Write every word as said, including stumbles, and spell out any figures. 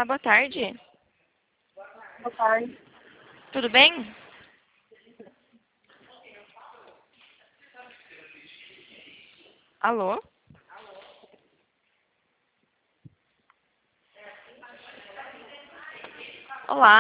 Olá, boa tarde. Boa tarde. Tudo bem? Alô? Olá.